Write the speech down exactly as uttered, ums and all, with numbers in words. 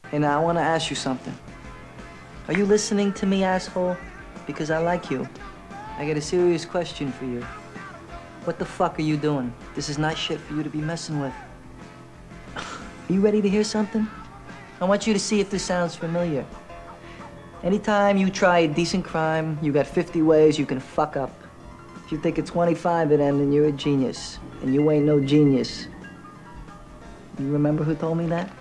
Hey, now I want to ask you something. Are you listening to me, asshole? Because I like you. I got a serious question for you. What the fuck are you doing? This is not shit for you to be messing with. Are you ready to hear something? I want you to see if this sounds familiar. Anytime you try a decent crime, you got fifty ways you can fuck up. If you think it's twenty-five of them, then you're a genius. And you ain't no genius. You remember who told me that?